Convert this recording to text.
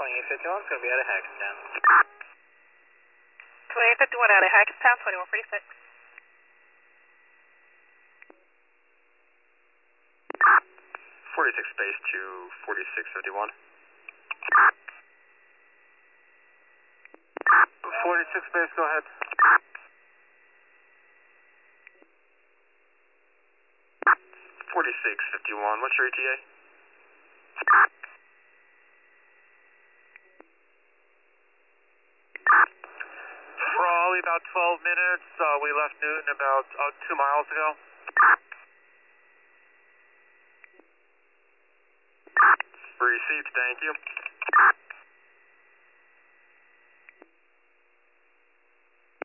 2851 is going to be out of Hackettstown. 2851 out of Hackettstown, 2146. Space to 4651. 46 space, go ahead. 4651, what's your ETA? Probably about 12 minutes. We left Newton about 2 miles ago. Received, thank you.